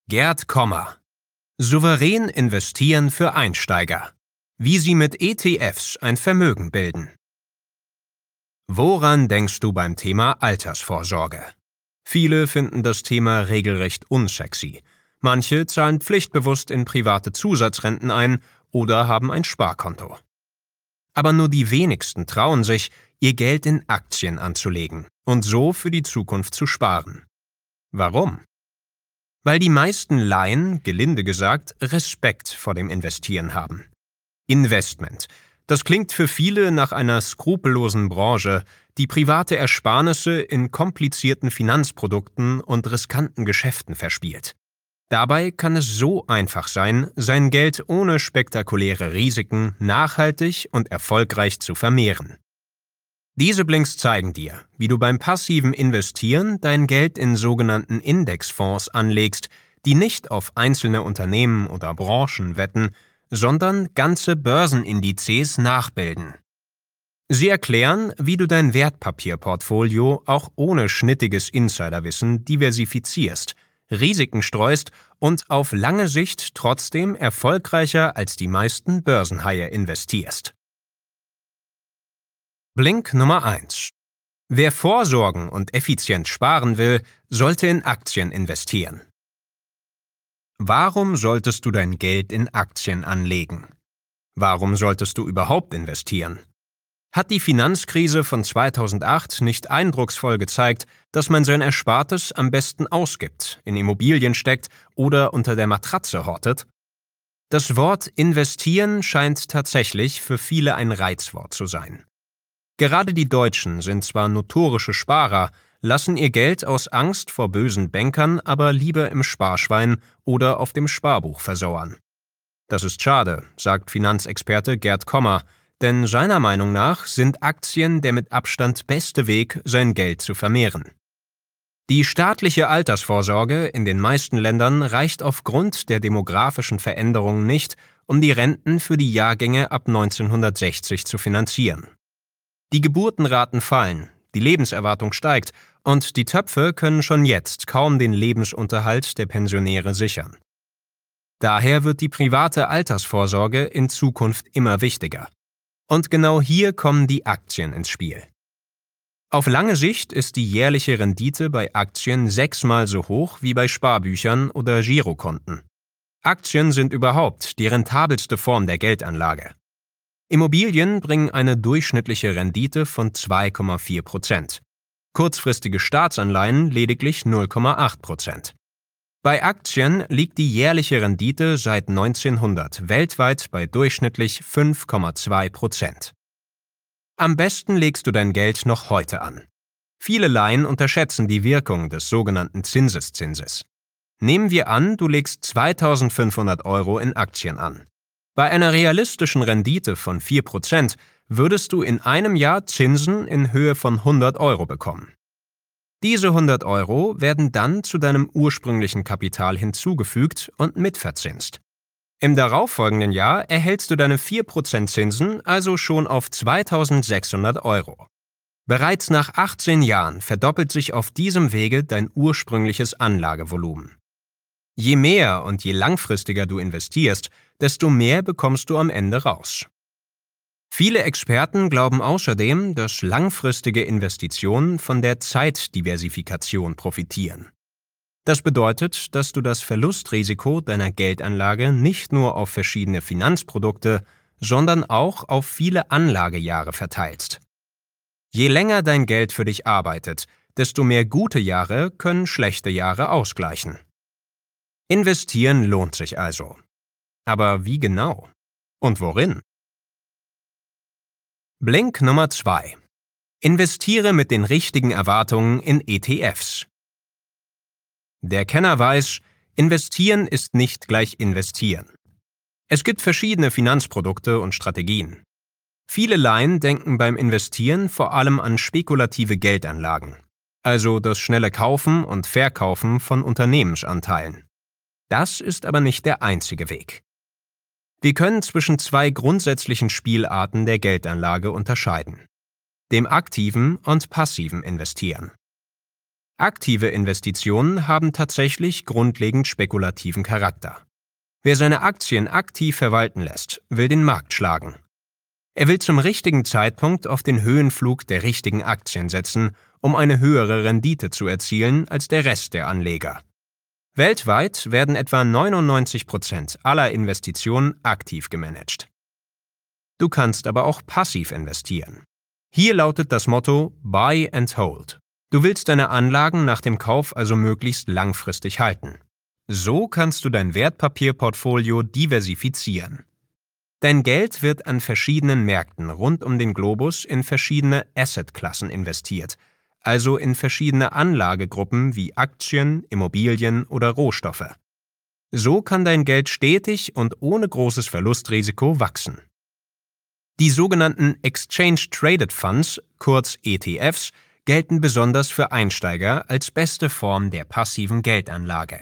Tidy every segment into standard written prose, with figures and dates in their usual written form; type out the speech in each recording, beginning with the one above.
Gerd Kommer. Souverän investieren für Einsteiger. Wie Sie mit ETFs ein Vermögen bilden. Woran denkst du beim Thema Altersvorsorge? Viele finden das Thema regelrecht unsexy. Manche zahlen pflichtbewusst in private Zusatzrenten ein oder haben ein Sparkonto. Aber nur die wenigsten trauen sich, ihr Geld in Aktien anzulegen und so für die Zukunft zu sparen. Warum? Weil die meisten Laien, gelinde gesagt, Respekt vor dem Investieren haben. Investment. Das klingt für viele nach einer skrupellosen Branche, die private Ersparnisse in komplizierten Finanzprodukten und riskanten Geschäften verspielt. Dabei kann es so einfach sein, sein Geld ohne spektakuläre Risiken nachhaltig und erfolgreich zu vermehren. Diese Blinks zeigen dir, wie du beim passiven Investieren dein Geld in sogenannten Indexfonds anlegst, die nicht auf einzelne Unternehmen oder Branchen wetten, sondern ganze Börsenindizes nachbilden. Sie erklären, wie du dein Wertpapierportfolio auch ohne schnittiges Insiderwissen diversifizierst, Risiken streust und auf lange Sicht trotzdem erfolgreicher als die meisten Börsenhaie investierst. Blink Nummer 1. Wer vorsorgen und effizient sparen will, sollte in Aktien investieren. Warum solltest du dein Geld in Aktien anlegen? Warum solltest du überhaupt investieren? Hat die Finanzkrise von 2008 nicht eindrucksvoll gezeigt, dass man sein Erspartes am besten ausgibt, in Immobilien steckt oder unter der Matratze hortet? Das Wort investieren scheint tatsächlich für viele ein Reizwort zu sein. Gerade die Deutschen sind zwar notorische Sparer, lassen ihr Geld aus Angst vor bösen Bankern aber lieber im Sparschwein oder auf dem Sparbuch versauern. Das ist schade, sagt Finanzexperte Gerd Kommer, denn seiner Meinung nach sind Aktien der mit Abstand beste Weg, sein Geld zu vermehren. Die staatliche Altersvorsorge in den meisten Ländern reicht aufgrund der demografischen Veränderungen nicht, um die Renten für die Jahrgänge ab 1960 zu finanzieren. Die Geburtenraten fallen, die Lebenserwartung steigt und die Töpfe können schon jetzt kaum den Lebensunterhalt der Pensionäre sichern. Daher wird die private Altersvorsorge in Zukunft immer wichtiger. Und genau hier kommen die Aktien ins Spiel. Auf lange Sicht ist die jährliche Rendite bei Aktien 6-mal so hoch wie bei Sparbüchern oder Girokonten. Aktien sind überhaupt die rentabelste Form der Geldanlage. Immobilien bringen eine durchschnittliche Rendite von 2,4%. Kurzfristige Staatsanleihen lediglich 0,8%. Bei Aktien liegt die jährliche Rendite seit 1900 weltweit bei durchschnittlich 5,2%. Am besten legst du dein Geld noch heute an. Viele Laien unterschätzen die Wirkung des sogenannten Zinseszinses. Nehmen wir an, du legst 2.500 € in Aktien an. Bei einer realistischen Rendite von 4% würdest du in einem Jahr Zinsen in Höhe von 100 € bekommen. Diese 100 € werden dann zu deinem ursprünglichen Kapital hinzugefügt und mitverzinst. Im darauffolgenden Jahr erhältst du deine 4% Zinsen also schon auf 2.600 €. Bereits nach 18 Jahren verdoppelt sich auf diesem Wege dein ursprüngliches Anlagevolumen. Je mehr und je langfristiger du investierst, desto mehr bekommst du am Ende raus. Viele Experten glauben außerdem, dass langfristige Investitionen von der Zeitdiversifikation profitieren. Das bedeutet, dass du das Verlustrisiko deiner Geldanlage nicht nur auf verschiedene Finanzprodukte, sondern auch auf viele Anlagejahre verteilst. Je länger dein Geld für dich arbeitet, desto mehr gute Jahre können schlechte Jahre ausgleichen. Investieren lohnt sich also. Aber wie genau? Und worin? Blink Nummer 2. Investiere mit den richtigen Erwartungen in ETFs. Der Kenner weiß, investieren ist nicht gleich investieren. Es gibt verschiedene Finanzprodukte und Strategien. Viele Laien denken beim Investieren vor allem an spekulative Geldanlagen, also das schnelle Kaufen und Verkaufen von Unternehmensanteilen. Das ist aber nicht der einzige Weg. Wir können zwischen zwei grundsätzlichen Spielarten der Geldanlage unterscheiden: dem aktiven und passiven Investieren. Aktive Investitionen haben tatsächlich grundlegend spekulativen Charakter. Wer seine Aktien aktiv verwalten lässt, will den Markt schlagen. Er will zum richtigen Zeitpunkt auf den Höhenflug der richtigen Aktien setzen, um eine höhere Rendite zu erzielen als der Rest der Anleger. Weltweit werden etwa 99% aller Investitionen aktiv gemanagt. Du kannst aber auch passiv investieren. Hier lautet das Motto Buy and Hold. Du willst deine Anlagen nach dem Kauf also möglichst langfristig halten. So kannst du dein Wertpapierportfolio diversifizieren. Dein Geld wird an verschiedenen Märkten rund um den Globus in verschiedene Assetklassen investiert, also in verschiedene Anlagegruppen wie Aktien, Immobilien oder Rohstoffe. So kann dein Geld stetig und ohne großes Verlustrisiko wachsen. Die sogenannten Exchange Traded Funds, kurz ETFs, gelten besonders für Einsteiger als beste Form der passiven Geldanlage.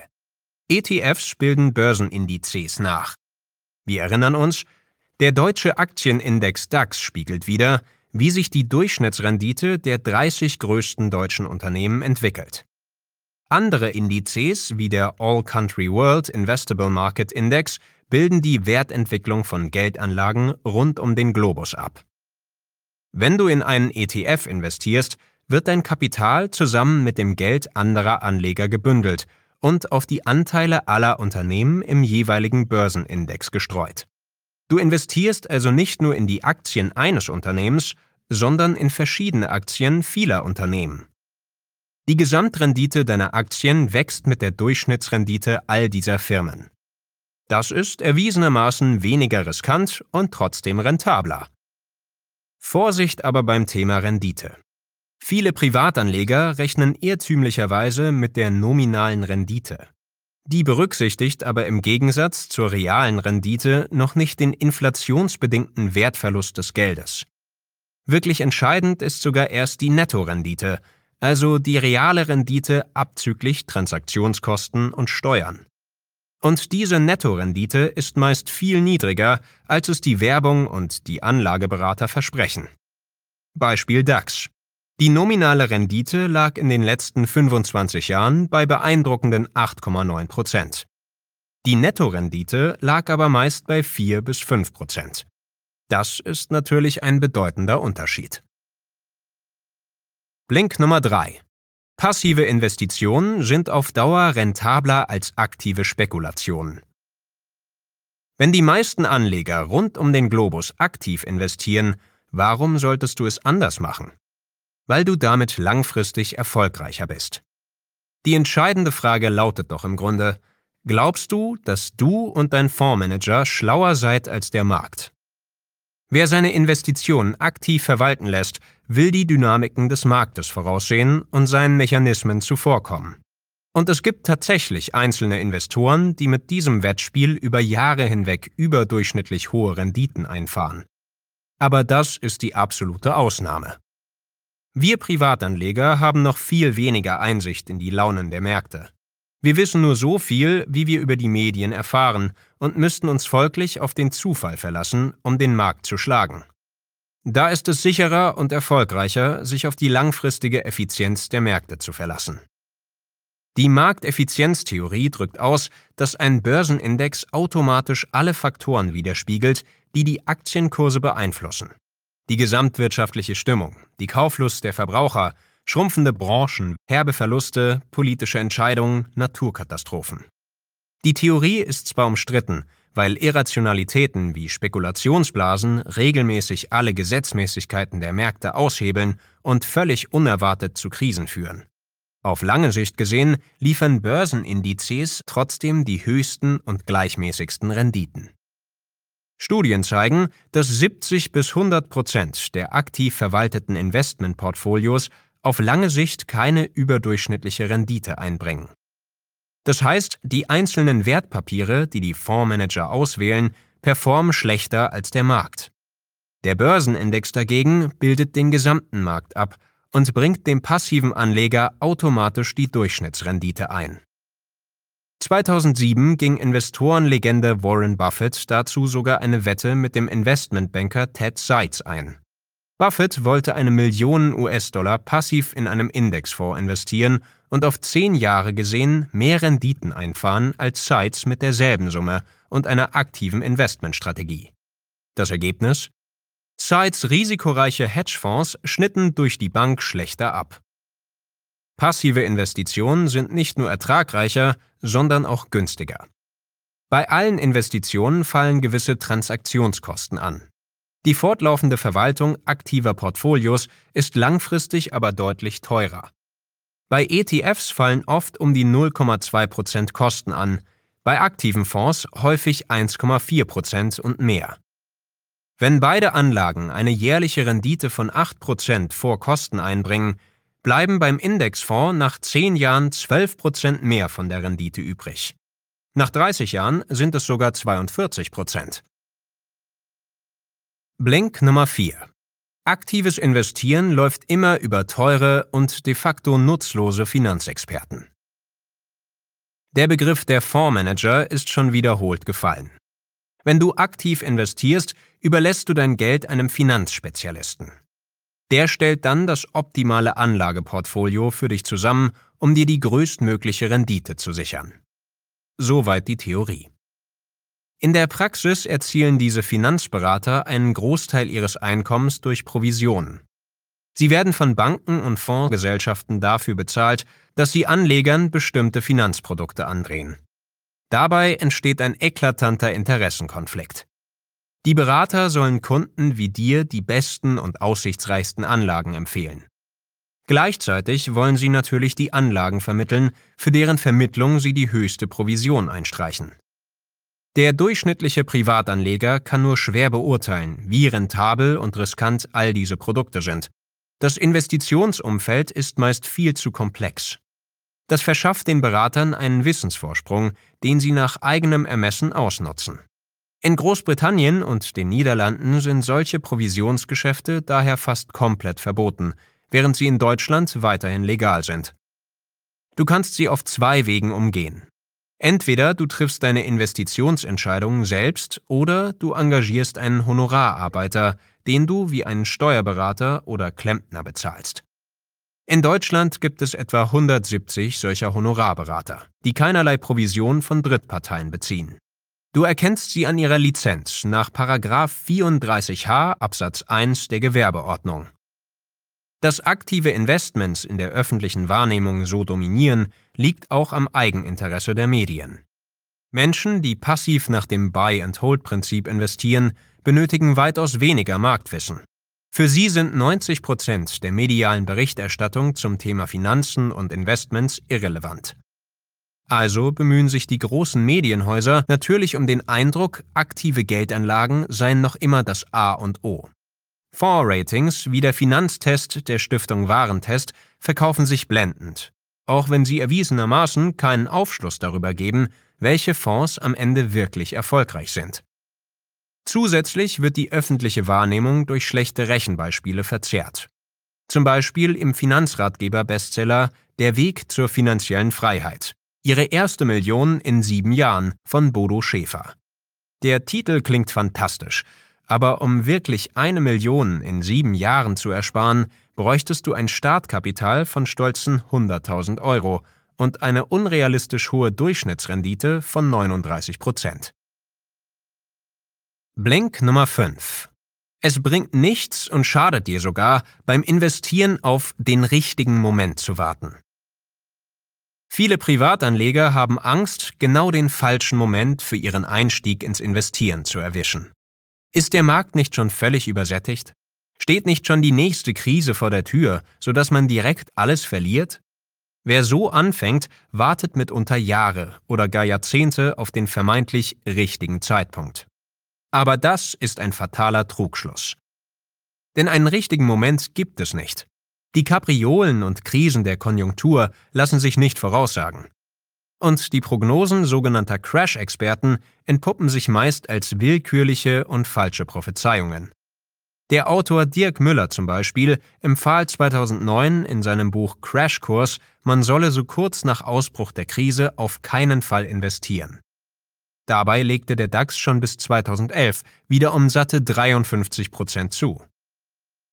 ETFs bilden Börsenindizes nach. Wir erinnern uns, der deutsche Aktienindex DAX spiegelt wider, wie sich die Durchschnittsrendite der 30 größten deutschen Unternehmen entwickelt. Andere Indizes wie der All Country World Investable Market Index bilden die Wertentwicklung von Geldanlagen rund um den Globus ab. Wenn du in einen ETF investierst, wird dein Kapital zusammen mit dem Geld anderer Anleger gebündelt und auf die Anteile aller Unternehmen im jeweiligen Börsenindex gestreut. Du investierst also nicht nur in die Aktien eines Unternehmens, sondern in verschiedene Aktien vieler Unternehmen. Die Gesamtrendite deiner Aktien wächst mit der Durchschnittsrendite all dieser Firmen. Das ist erwiesenermaßen weniger riskant und trotzdem rentabler. Vorsicht aber beim Thema Rendite. Viele Privatanleger rechnen irrtümlicherweise mit der nominalen Rendite. Die berücksichtigt aber im Gegensatz zur realen Rendite noch nicht den inflationsbedingten Wertverlust des Geldes. Wirklich entscheidend ist sogar erst die Nettorendite, also die reale Rendite abzüglich Transaktionskosten und Steuern. Und diese Nettorendite ist meist viel niedriger, als es die Werbung und die Anlageberater versprechen. Beispiel DAX. Die nominale Rendite lag in den letzten 25 Jahren bei beeindruckenden 8,9%. Die Nettorendite lag aber meist bei 4 bis 5%. Das ist natürlich ein bedeutender Unterschied. Blink Nummer 3. Passive Investitionen sind auf Dauer rentabler als aktive Spekulationen. Wenn die meisten Anleger rund um den Globus aktiv investieren, warum solltest du es anders machen? Weil du damit langfristig erfolgreicher bist. Die entscheidende Frage lautet doch im Grunde: Glaubst du, dass du und dein Fondsmanager schlauer seid als der Markt? Wer seine Investitionen aktiv verwalten lässt, will die Dynamiken des Marktes voraussehen und seinen Mechanismen zuvorkommen. Und es gibt tatsächlich einzelne Investoren, die mit diesem Wettspiel über Jahre hinweg überdurchschnittlich hohe Renditen einfahren. Aber das ist die absolute Ausnahme. Wir Privatanleger haben noch viel weniger Einsicht in die Launen der Märkte. Wir wissen nur so viel, wie wir über die Medien erfahren, und müssten uns folglich auf den Zufall verlassen, um den Markt zu schlagen. Da ist es sicherer und erfolgreicher, sich auf die langfristige Effizienz der Märkte zu verlassen. Die Markteffizienztheorie drückt aus, dass ein Börsenindex automatisch alle Faktoren widerspiegelt, die die Aktienkurse beeinflussen. Die gesamtwirtschaftliche Stimmung, die Kauflust der Verbraucher, schrumpfende Branchen, herbe Verluste, politische Entscheidungen, Naturkatastrophen. Die Theorie ist zwar umstritten, weil Irrationalitäten wie Spekulationsblasen regelmäßig alle Gesetzmäßigkeiten der Märkte aushebeln und völlig unerwartet zu Krisen führen. Auf lange Sicht gesehen liefern Börsenindizes trotzdem die höchsten und gleichmäßigsten Renditen. Studien zeigen, dass 70 bis 100% der aktiv verwalteten Investmentportfolios auf lange Sicht keine überdurchschnittliche Rendite einbringen. Das heißt, die einzelnen Wertpapiere, die die Fondsmanager auswählen, performen schlechter als der Markt. Der Börsenindex dagegen bildet den gesamten Markt ab und bringt dem passiven Anleger automatisch die Durchschnittsrendite ein. 2007 ging Investorenlegende Warren Buffett dazu sogar eine Wette mit dem Investmentbanker Ted Seitz ein. Buffett wollte 1 Million US-Dollar passiv in einem Indexfonds investieren und auf 10 Jahre gesehen mehr Renditen einfahren als Sites mit derselben Summe und einer aktiven Investmentstrategie. Das Ergebnis? Sites risikoreiche Hedgefonds schnitten durch die Bank schlechter ab. Passive Investitionen sind nicht nur ertragreicher, sondern auch günstiger. Bei allen Investitionen fallen gewisse Transaktionskosten an. Die fortlaufende Verwaltung aktiver Portfolios ist langfristig aber deutlich teurer. Bei ETFs fallen oft um die 0,2% Kosten an, bei aktiven Fonds häufig 1,4% und mehr. Wenn beide Anlagen eine jährliche Rendite von 8% vor Kosten einbringen, bleiben beim Indexfonds nach 10 Jahren 12% mehr von der Rendite übrig. Nach 30 Jahren sind es sogar 42%. Blink Nummer 4. Aktives Investieren läuft immer über teure und de facto nutzlose Finanzexperten. Der Begriff der Fondsmanager ist schon wiederholt gefallen. Wenn du aktiv investierst, überlässt du dein Geld einem Finanzspezialisten. Der stellt dann das optimale Anlageportfolio für dich zusammen, um dir die größtmögliche Rendite zu sichern. Soweit die Theorie. In der Praxis erzielen diese Finanzberater einen Großteil ihres Einkommens durch Provisionen. Sie werden von Banken und Fondsgesellschaften dafür bezahlt, dass sie Anlegern bestimmte Finanzprodukte andrehen. Dabei entsteht ein eklatanter Interessenkonflikt. Die Berater sollen Kunden wie dir die besten und aussichtsreichsten Anlagen empfehlen. Gleichzeitig wollen sie natürlich die Anlagen vermitteln, für deren Vermittlung sie die höchste Provision einstreichen. Der durchschnittliche Privatanleger kann nur schwer beurteilen, wie rentabel und riskant all diese Produkte sind. Das Investitionsumfeld ist meist viel zu komplex. Das verschafft den Beratern einen Wissensvorsprung, den sie nach eigenem Ermessen ausnutzen. In Großbritannien und den Niederlanden sind solche Provisionsgeschäfte daher fast komplett verboten, während sie in Deutschland weiterhin legal sind. Du kannst sie auf 2 Wegen umgehen. Entweder du triffst deine Investitionsentscheidungen selbst oder du engagierst einen Honorararbeiter, den du wie einen Steuerberater oder Klempner bezahlst. In Deutschland gibt es etwa 170 solcher Honorarberater, die keinerlei Provision von Drittparteien beziehen. Du erkennst sie an ihrer Lizenz nach § 34h Absatz 1 der Gewerbeordnung. Dass aktive Investments in der öffentlichen Wahrnehmung so dominieren, liegt auch am Eigeninteresse der Medien. Menschen, die passiv nach dem Buy-and-Hold-Prinzip investieren, benötigen weitaus weniger Marktwissen. Für sie sind 90% der medialen Berichterstattung zum Thema Finanzen und Investments irrelevant. Also bemühen sich die großen Medienhäuser natürlich um den Eindruck, aktive Geldanlagen seien noch immer das A und O. Fondsratings wie der Finanztest der Stiftung Warentest verkaufen sich blendend, auch wenn sie erwiesenermaßen keinen Aufschluss darüber geben, welche Fonds am Ende wirklich erfolgreich sind. Zusätzlich wird die öffentliche Wahrnehmung durch schlechte Rechenbeispiele verzerrt. Zum Beispiel im Finanzratgeber-Bestseller Der Weg zur finanziellen Freiheit. Ihre erste Million in 7 Jahren von Bodo Schäfer. Der Titel klingt fantastisch, aber um wirklich 1 Million in 7 Jahren zu ersparen, bräuchtest du ein Startkapital von stolzen 100.000 Euro und eine unrealistisch hohe Durchschnittsrendite von 39%. Blink Nummer 5. Es bringt nichts und schadet dir sogar, beim Investieren auf den richtigen Moment zu warten. Viele Privatanleger haben Angst, genau den falschen Moment für ihren Einstieg ins Investieren zu erwischen. Ist der Markt nicht schon völlig übersättigt? Steht nicht schon die nächste Krise vor der Tür, sodass man direkt alles verliert? Wer so anfängt, wartet mitunter Jahre oder gar Jahrzehnte auf den vermeintlich richtigen Zeitpunkt. Aber das ist ein fataler Trugschluss. Denn einen richtigen Moment gibt es nicht. Die Kapriolen und Krisen der Konjunktur lassen sich nicht voraussagen. Und die Prognosen sogenannter Crash-Experten entpuppen sich meist als willkürliche und falsche Prophezeiungen. Der Autor Dirk Müller zum Beispiel empfahl 2009 in seinem Buch Crashkurs, man solle so kurz nach Ausbruch der Krise auf keinen Fall investieren. Dabei legte der DAX schon bis 2011 wieder um satte 53% zu.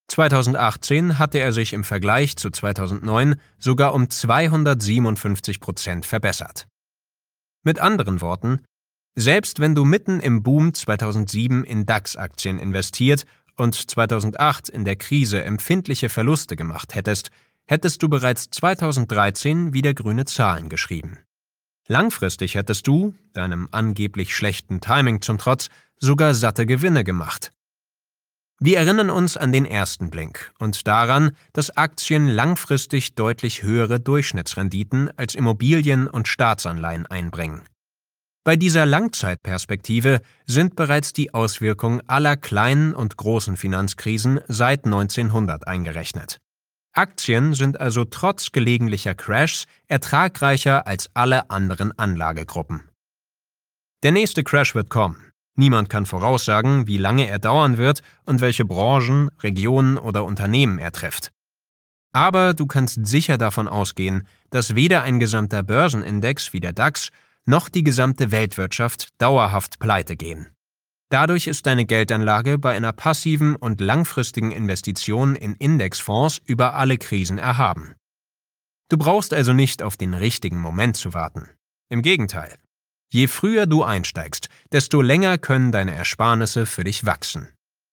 2018 hatte er sich im Vergleich zu 2009 sogar um 257% verbessert. Mit anderen Worten, selbst wenn du mitten im Boom 2007 in DAX-Aktien investiert und 2008 in der Krise empfindliche Verluste gemacht hättest, hättest du bereits 2013 wieder grüne Zahlen geschrieben. Langfristig hättest du, deinem angeblich schlechten Timing zum Trotz, sogar satte Gewinne gemacht. Wir erinnern uns an den ersten Blink und daran, dass Aktien langfristig deutlich höhere Durchschnittsrenditen als Immobilien und Staatsanleihen einbringen. Bei dieser Langzeitperspektive sind bereits die Auswirkungen aller kleinen und großen Finanzkrisen seit 1900 eingerechnet. Aktien sind also trotz gelegentlicher Crashs ertragreicher als alle anderen Anlagegruppen. Der nächste Crash wird kommen. Niemand kann voraussagen, wie lange er dauern wird und welche Branchen, Regionen oder Unternehmen er trifft. Aber du kannst sicher davon ausgehen, dass weder ein gesamter Börsenindex wie der DAX noch die gesamte Weltwirtschaft dauerhaft pleite gehen. Dadurch ist deine Geldanlage bei einer passiven und langfristigen Investition in Indexfonds über alle Krisen erhaben. Du brauchst also nicht auf den richtigen Moment zu warten. Im Gegenteil. Je früher du einsteigst, desto länger können deine Ersparnisse für dich wachsen.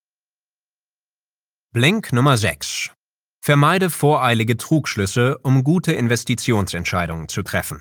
Blink Nummer 6. Vermeide voreilige Trugschlüsse, um gute Investitionsentscheidungen zu treffen.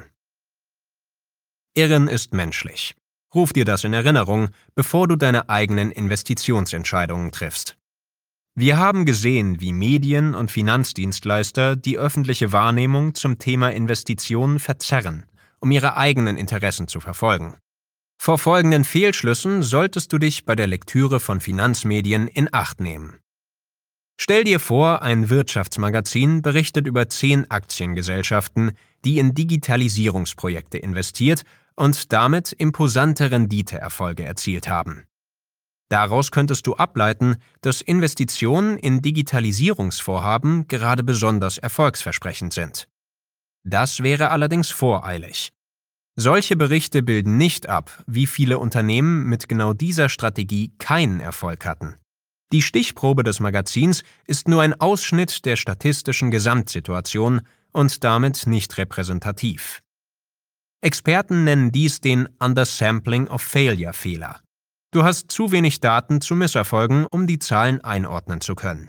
Irren ist menschlich. Ruf dir das in Erinnerung, bevor du deine eigenen Investitionsentscheidungen triffst. Wir haben gesehen, wie Medien und Finanzdienstleister die öffentliche Wahrnehmung zum Thema Investitionen verzerren, um ihre eigenen Interessen zu verfolgen. Vor folgenden Fehlschlüssen solltest du dich bei der Lektüre von Finanzmedien in Acht nehmen. Stell dir vor, ein Wirtschaftsmagazin berichtet über 10 Aktiengesellschaften, die in Digitalisierungsprojekte investiert und damit imposante Renditeerfolge erzielt haben. Daraus könntest du ableiten, dass Investitionen in Digitalisierungsvorhaben gerade besonders erfolgsversprechend sind. Das wäre allerdings voreilig. Solche Berichte bilden nicht ab, wie viele Unternehmen mit genau dieser Strategie keinen Erfolg hatten. Die Stichprobe des Magazins ist nur ein Ausschnitt der statistischen Gesamtsituation und damit nicht repräsentativ. Experten nennen dies den Undersampling of Failure-Fehler. Du hast zu wenig Daten zu Misserfolgen, um die Zahlen einordnen zu können.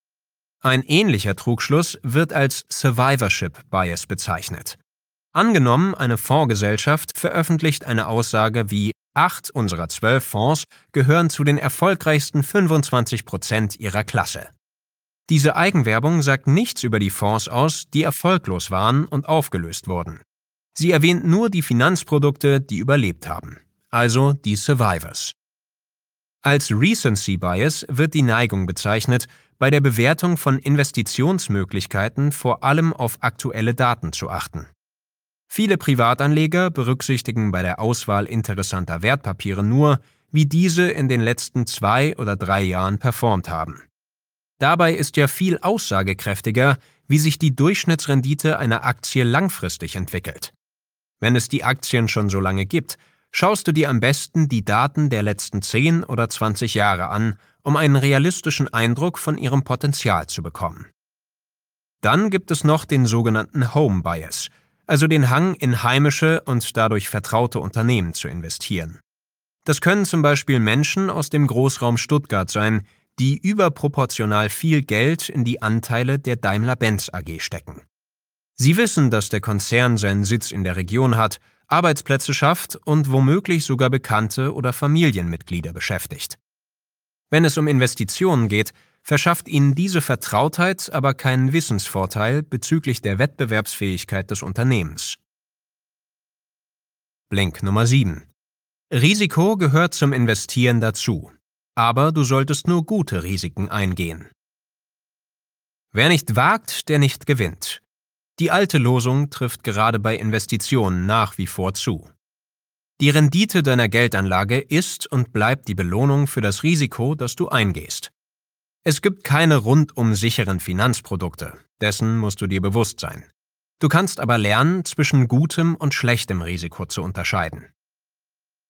Ein ähnlicher Trugschluss wird als Survivorship Bias bezeichnet. Angenommen, eine Fondsgesellschaft veröffentlicht eine Aussage wie 8 unserer 12 Fonds gehören zu den erfolgreichsten 25% ihrer Klasse. Diese Eigenwerbung sagt nichts über die Fonds aus, die erfolglos waren und aufgelöst wurden. Sie erwähnt nur die Finanzprodukte, die überlebt haben, also die Survivors. Als Recency Bias wird die Neigung bezeichnet, bei der Bewertung von Investitionsmöglichkeiten vor allem auf aktuelle Daten zu achten. Viele Privatanleger berücksichtigen bei der Auswahl interessanter Wertpapiere nur, wie diese in den letzten 2 oder 3 Jahren performt haben. Dabei ist ja viel aussagekräftiger, wie sich die Durchschnittsrendite einer Aktie langfristig entwickelt. Wenn es die Aktien schon so lange gibt, schaust du dir am besten die Daten der letzten 10 oder 20 Jahre an, um einen realistischen Eindruck von ihrem Potenzial zu bekommen. Dann gibt es noch den sogenannten Home Bias, also den Hang in heimische und dadurch vertraute Unternehmen zu investieren. Das können zum Beispiel Menschen aus dem Großraum Stuttgart sein, die überproportional viel Geld in die Anteile der Daimler-Benz AG stecken. Sie wissen, dass der Konzern seinen Sitz in der Region hat, Arbeitsplätze schafft und womöglich sogar Bekannte oder Familienmitglieder beschäftigt. Wenn es um Investitionen geht, verschafft ihnen diese Vertrautheit aber keinen Wissensvorteil bezüglich der Wettbewerbsfähigkeit des Unternehmens. Blink Nummer 7. Risiko gehört zum Investieren dazu, aber du solltest nur gute Risiken eingehen. Wer nicht wagt, der nicht gewinnt. Die alte Losung trifft gerade bei Investitionen nach wie vor zu. Die Rendite deiner Geldanlage ist und bleibt die Belohnung für das Risiko, das du eingehst. Es gibt keine rundum sicheren Finanzprodukte, dessen musst du dir bewusst sein. Du kannst aber lernen, zwischen gutem und schlechtem Risiko zu unterscheiden.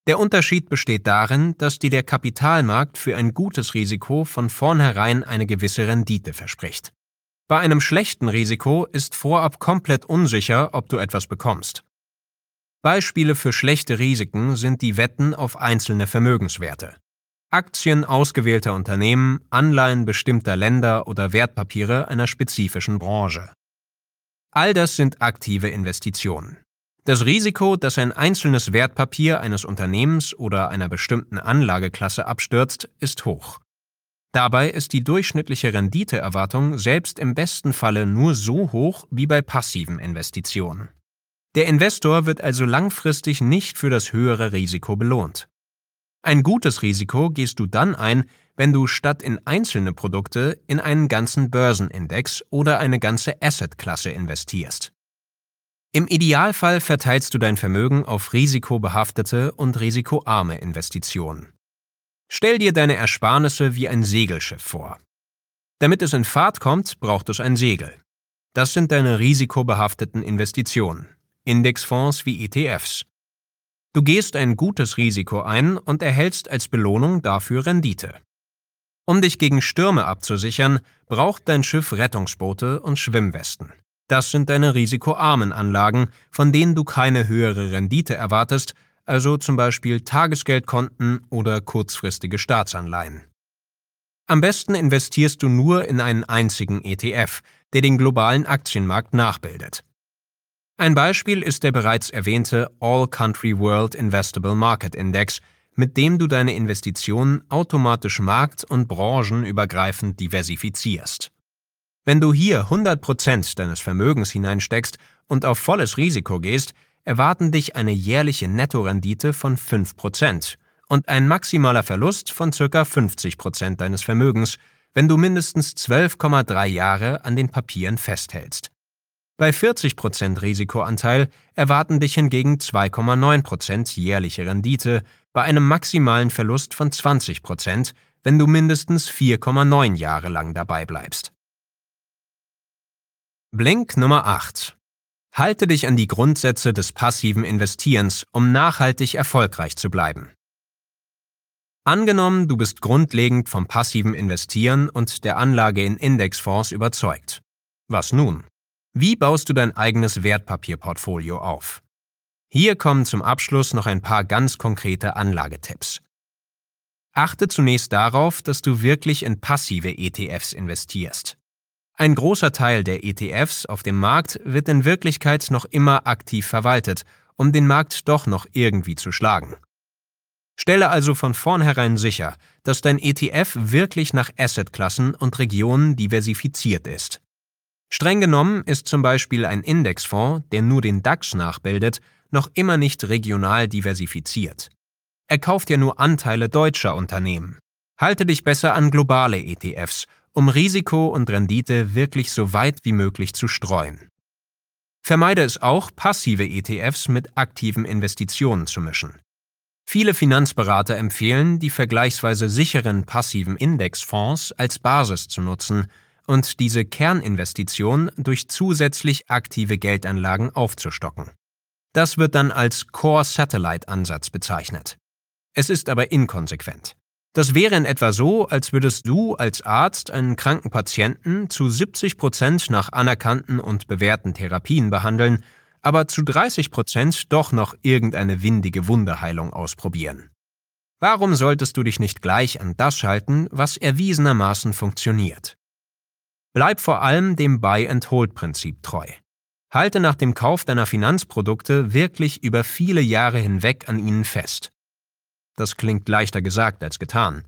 Der Unterschied besteht darin, dass dir der Kapitalmarkt für ein gutes Risiko von vornherein eine gewisse Rendite verspricht. Bei einem schlechten Risiko ist vorab komplett unsicher, ob du etwas bekommst. Beispiele für schlechte Risiken sind die Wetten auf einzelne Vermögenswerte. Aktien ausgewählter Unternehmen, Anleihen bestimmter Länder oder Wertpapiere einer spezifischen Branche. All das sind aktive Investitionen. Das Risiko, dass ein einzelnes Wertpapier eines Unternehmens oder einer bestimmten Anlageklasse abstürzt, ist hoch. Dabei ist die durchschnittliche Renditeerwartung selbst im besten Falle nur so hoch wie bei passiven Investitionen. Der Investor wird also langfristig nicht für das höhere Risiko belohnt. Ein gutes Risiko gehst du dann ein, wenn du statt in einzelne Produkte in einen ganzen Börsenindex oder eine ganze Assetklasse investierst. Im Idealfall verteilst du dein Vermögen auf risikobehaftete und risikoarme Investitionen. Stell dir deine Ersparnisse wie ein Segelschiff vor. Damit es in Fahrt kommt, braucht es ein Segel. Das sind deine risikobehafteten Investitionen, Indexfonds wie ETFs. Du gehst ein gutes Risiko ein und erhältst als Belohnung dafür Rendite. Um dich gegen Stürme abzusichern, braucht dein Schiff Rettungsboote und Schwimmwesten. Das sind deine risikoarmen Anlagen, von denen du keine höhere Rendite erwartest, also zum Beispiel Tagesgeldkonten oder kurzfristige Staatsanleihen. Am besten investierst du nur in einen einzigen ETF, der den globalen Aktienmarkt nachbildet. Ein Beispiel ist der bereits erwähnte All Country World Investable Market Index, mit dem du deine Investitionen automatisch markt- und branchenübergreifend diversifizierst. Wenn du hier 100% deines Vermögens hineinsteckst und auf volles Risiko gehst, erwarten dich eine jährliche Nettorendite von 5% und ein maximaler Verlust von ca. 50% deines Vermögens, wenn du mindestens 12,3 Jahre an den Papieren festhältst. Bei 40% Risikoanteil erwarten dich hingegen 2,9% jährliche Rendite bei einem maximalen Verlust von 20%, wenn du mindestens 4,9 Jahre lang dabei bleibst. Blink Nummer 8. Halte dich an die Grundsätze des passiven Investierens, um nachhaltig erfolgreich zu bleiben. Angenommen, du bist grundlegend vom passiven Investieren und der Anlage in Indexfonds überzeugt. Was nun? Wie baust du dein eigenes Wertpapierportfolio auf? Hier kommen zum Abschluss noch ein paar ganz konkrete Anlagetipps. Achte zunächst darauf, dass du wirklich in passive ETFs investierst. Ein großer Teil der ETFs auf dem Markt wird in Wirklichkeit noch immer aktiv verwaltet, um den Markt doch noch irgendwie zu schlagen. Stelle also von vornherein sicher, dass dein ETF wirklich nach Assetklassen und Regionen diversifiziert ist. Streng genommen ist zum Beispiel ein Indexfonds, der nur den DAX nachbildet, noch immer nicht regional diversifiziert. Er kauft ja nur Anteile deutscher Unternehmen. Halte dich besser an globale ETFs, um Risiko und Rendite wirklich so weit wie möglich zu streuen. Vermeide es auch, passive ETFs mit aktiven Investitionen zu mischen. Viele Finanzberater empfehlen, die vergleichsweise sicheren passiven Indexfonds als Basis zu nutzen und diese Kerninvestition durch zusätzlich aktive Geldanlagen aufzustocken. Das wird dann als Core-Satellite-Ansatz bezeichnet. Es ist aber inkonsequent. Das wäre in etwa so, als würdest du als Arzt einen kranken Patienten zu 70% nach anerkannten und bewährten Therapien behandeln, aber zu 30% doch noch irgendeine windige Wunderheilung ausprobieren. Warum solltest du dich nicht gleich an das halten, was erwiesenermaßen funktioniert? Bleib vor allem dem Buy-and-Hold-Prinzip treu. Halte nach dem Kauf deiner Finanzprodukte wirklich über viele Jahre hinweg an ihnen fest. Das klingt leichter gesagt als getan.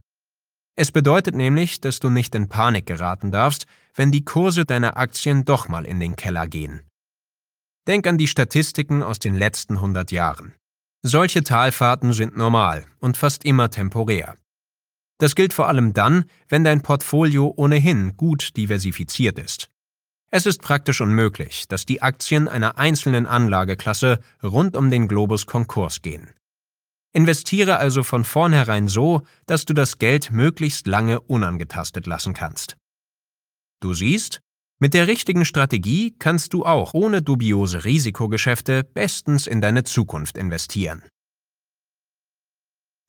Es bedeutet nämlich, dass du nicht in Panik geraten darfst, wenn die Kurse deiner Aktien doch mal in den Keller gehen. Denk an die Statistiken aus den letzten 100 Jahren. Solche Talfahrten sind normal und fast immer temporär. Das gilt vor allem dann, wenn dein Portfolio ohnehin gut diversifiziert ist. Es ist praktisch unmöglich, dass die Aktien einer einzelnen Anlageklasse rund um den Globus Konkurs gehen. Investiere also von vornherein so, dass du das Geld möglichst lange unangetastet lassen kannst. Du siehst, mit der richtigen Strategie kannst du auch ohne dubiose Risikogeschäfte bestens in deine Zukunft investieren.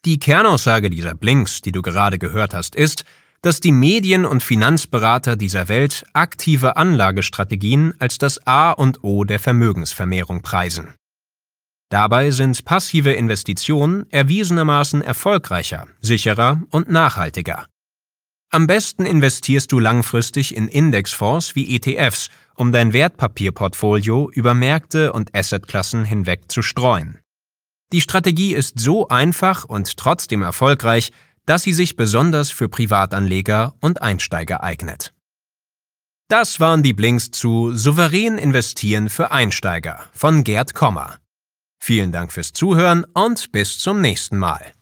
Die Kernaussage dieser Blinks, die du gerade gehört hast, ist, dass die Medien- und Finanzberater dieser Welt aktive Anlagestrategien als das A und O der Vermögensvermehrung preisen. Dabei sind passive Investitionen erwiesenermaßen erfolgreicher, sicherer und nachhaltiger. Am besten investierst du langfristig in Indexfonds wie ETFs, um dein Wertpapierportfolio über Märkte und Assetklassen hinweg zu streuen. Die Strategie ist so einfach und trotzdem erfolgreich, dass sie sich besonders für Privatanleger und Einsteiger eignet. Das waren die Blinks zu Souverän investieren für Einsteiger von Gerd Kommer. Vielen Dank fürs Zuhören und bis zum nächsten Mal.